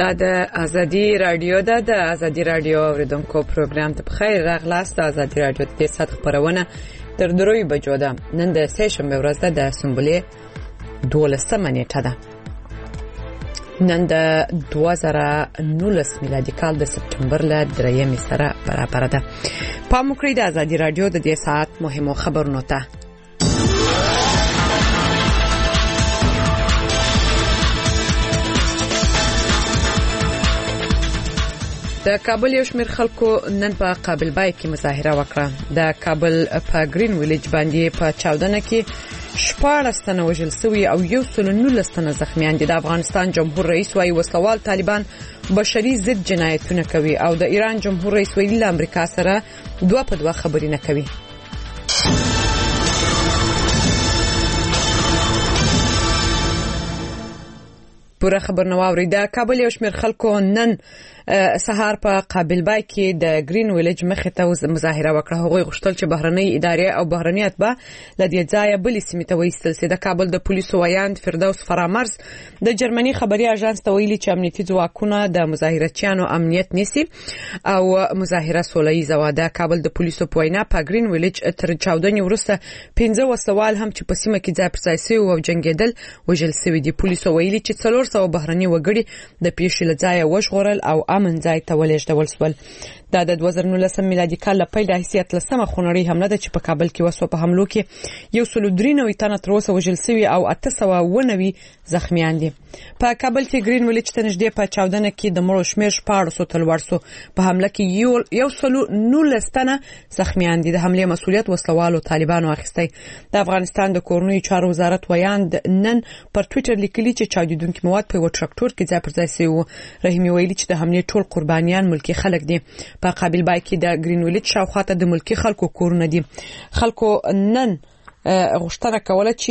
دا د ازادي رادیو د ازادي رادیو اوریدونکو پروګرام ته بخیر راغلاست. ازادي رادیو د سات خبرونه تر 3 بجو ده. نن د سه شنبه ورځ ده د سنبلې 12 نیټه ده. نن د 2019 میلادي کال د سپټمبر ل 3 سره برابر ده. پام وکړئ د ازادي رادیو د دې ساعت مهمو خبرونو ته. د کابل یو شمېر خلکو نن په قابل بای کې مظاهره وکړه. د کابل په گرین ویلیج باندې په چاودنه کې 14 تنه وژل شوي او 119 تنه زخمیان دي. د افغانستان جمهور رئیس وايي وسوال طالبان بشري ضد جنایتونه کوي او د ایران جمهور رئیس وايي له امریکا سره دوه په دوه خبرې نه کوي. پوره خبر نو اوري. د کابل یو شمېر خلکو نن سهار په قابل بای کې د گرین ویلیج مخې ته مظاهره وکړه. هغوی غوښتل چې بهرنۍ ادارې او بهرنۍ اتباع له دې ځایه بلې سیمې ته وایستل شي. د کابل د پولیسو وایاند فردوس فرامرز د جرمني خبري اژانس ته ویلي چې امنیتي ځواکونه د مظاهرچیانو امنیت نیسي او مظاهره سوله‌ییزه وه. د کابل د پولیسو په وینا په گرین ویلیج تر چاودنې وروسته 15 وسوال هم چې په سیمه کې ځای پر ځای شوي او جنګېدل وژل شوي دي. پولیسو ویلي چې 400 بهرني وګړي د پیښې له ځایه وژغورل او امن ځای ته ولېږدول شول. دا د 2019 میلادي کال له پیل راهیسې 13مه خونړۍ حمله ده چې په کابل کې وسوه. په حملو کې 193 تنه تر اوسه وژل شوي او 890 زخمیان دي. په کابل کې گرین ویلیج ته نږدې په چاودنه کې د مړو شمېر 1400 ته لوړ شو. په حمله کې 119 تنه زخمیان دي. د حملې مسؤلیت وسلوالو طالبانو اخیستی. د افغانستان د کورنیو چارو وزارت ویاند نن پر ټوئیټر لیکلي چې چاودیدونکي مواد په یو تراکتور کې ځای پر ځای شوي وو. رحیمي ویلي چې د حملې ټول قربانیان ملکی خلک دي. په قابل بای کې د گرین ویلیج شاوخواته د ملکی خلکو کورونه دي. خلکو نن غوښتنه کوله چې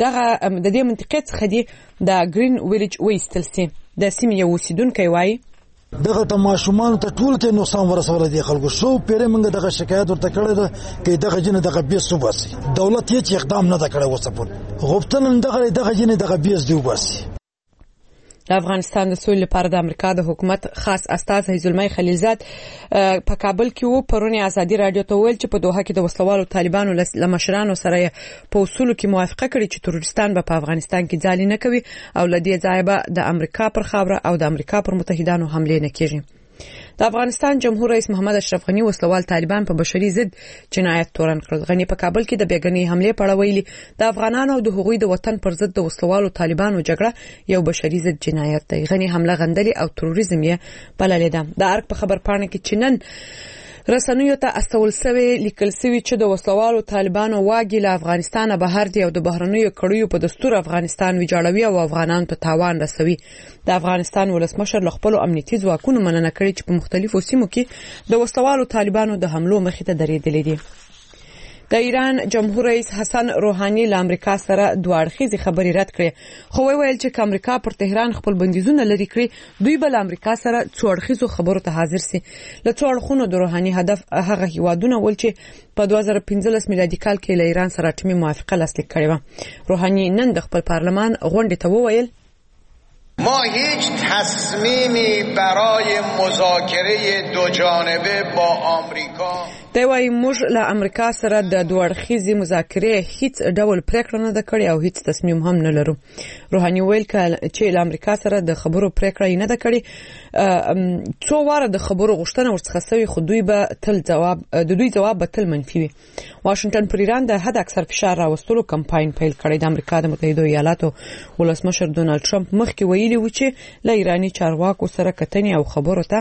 د دې منطقې څخه دی د گرین ویلیج وایستل شي. د سیمې یو اوسیدونکی وایي دغه تماشومان ته ټول کې نقصان ورسول دي. خلکو شو پیره منګه دغه شکایت ورته کړی ده چې دغه جن دغه بیس وباسي. دولت یې اقدام نه کړی وسه په غوښتنه دغه جن دغه بیس دی وباسي. د افغانستان د سولې لپاره د امریکا د حکومت خاص استاذ حیزالمي خلیلزاد په کابل کې وو. پرونی ازادي رادیو ته ویل چې په دوحه کې د وسلوالو طالبانو له مشرانو سره په اصولو کې موافقه کړې چې تروریستان به په افغانستان کې ځالې نه کوي او له دې ځایه به د امریکا پر خاوره او د امریکا پر متحدانو حمله نه کیږي. د افغانستان جمهور رئیس محمد اشرف غنی وسلوال طالبان په بشري ضد جنایت تورن کړل. غنی په کابل کې د بیګنۍ حمله په اړه ویلي د افغانانو او د هغوی د وطن پر ضد د وسلوالو طالبانو جګړه یو بشري ضد جنایت دی. غنی حمله غندلي او تروریزم یې بللې ده. د ارګ په خبرپاڼه کې چنن رسنیو ته استول سوي لیکل سوي چې د وسلوالو طالبانو واګي له افغانستانه بهر دي او د بهرنیو کړیو په دستور افغانستان ویجاړوي او افغانانو ته تاوان رسوي. د افغانستان ولسمشر له خپل امنیتي ځواکونو مننه کړې چې په مختلفو سیمو کې د وسلوالو طالبانو د حملو مخې ته درېدلي دي. د ایران جمهور رئیس حسن روحاني له امریکا سره دوه اړخیزې خبرې رد کړې. خو ویل چې امریکا پر تهران خپل بندیزونه لري کړی دوی بل امریکا سره څو اړخیزو خبرو ته حاضر سي. له څو اړخونو د روحاني هدف هغه هیوادونه ول چې په 2015 میلادي کال کې له ایران سره ټیمي موافقه لاسلیک کړې و. روحاني نن د خپل پارلمان غونډې ته وویل ما هیچ تصمیمی برای مذاکره دو جانبه با آمریکا دوی موږ له امریکا سره د دوه اړخیزې مذاکرې هیڅ ډول پریکړه نه ده کړې او هیڅ تصمیم هم نه لرو. روحاني ویل چې له امریکا سره د خبرو پریکړه نه ده کړې. څو واره د خبرو غوښتنه ورڅخه شوې خو دوی جواب به تل منفي وي. واشنگټن پر ایران د حد اکثر فشار راوستلو کمپاین پیل کړی. د امریکا د متحده ایالاتو ولسمشر ډونالد ټرمپ مخکې ویلي و چې له ایرانی چارواکو سره کتنې او خبرو ته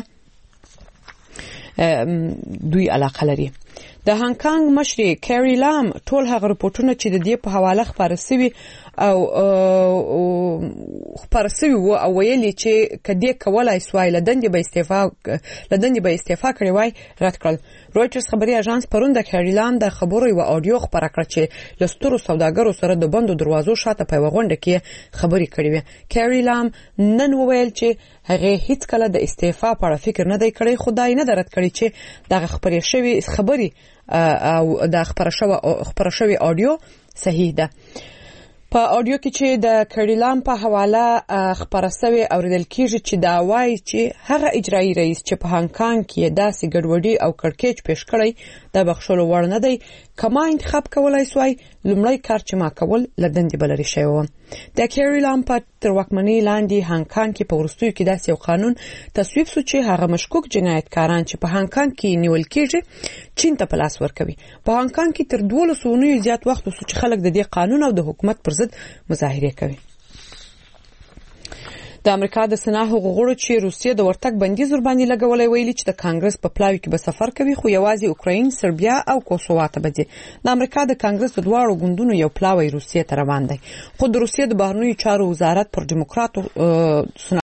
دوی علاقه لري. د هانګ کانګ مشر کیری لام ټول هغه رپورټونه چې د دې په حواله خبره شوي او ویلي چې کدی کولای سوای لدندې به استعفا کړی وای رد کړل. رويټرز خبري اژانس پرون د کیری لام د خبرو یو اډیو خبره کړه چې لسترو سوداګرو سره د بندو دروازو شاته په غونډه کې خبري کړې وي. کیری لام نن وویل چې هغه هیڅ کله د استعفا په اړه فکر نه دی کړی. خدای نه درت کړی چې د خبري شوی خبري او د خبره شوی اډیو صحیح ده. په اډیو کې چې د کړیلام په حواله خبره شوی اوریدل کیږي چې دا وایي چې هغه اجرایی رئیس چې په هانګ کانګ کې داسې ګډوډي او کړکېچ پیښ کړی د بخښلو وړ نه دی. کما انتخاب کولای سوای لومړی کار چې ما کول لدندې بلري شوی و. د کړیلام په تر واکمنۍ لاندې هانګ کانګ کې په وروستیو کې داسې یو قانون تصویب شو چې هغه مشکوک جنایتکاران چې په هانګ کانګ کې نیول کیږي چین ته په لاس ورکوي. په هانګ کانګ کې تر 12 اونیو زیات وخت وسو چې خلک د دې قانون او د حکومت پر ضد مظاهره کوي. د امریکا د سنا حقوقو چې روسیه د ورتګ بندیز ور باندې لګولې ویلي چې د کانګرس په پلاوي کې به سفر کوي خو یوازې اوکراین، سربیا او کوسووا ته به ځي. د امریکا د کانګرس د دواړو ګوندونو یو پلاوی روسیه ته روان دی خو د روسیه د بهرنیو چارو وزارت پر ډیموکراتو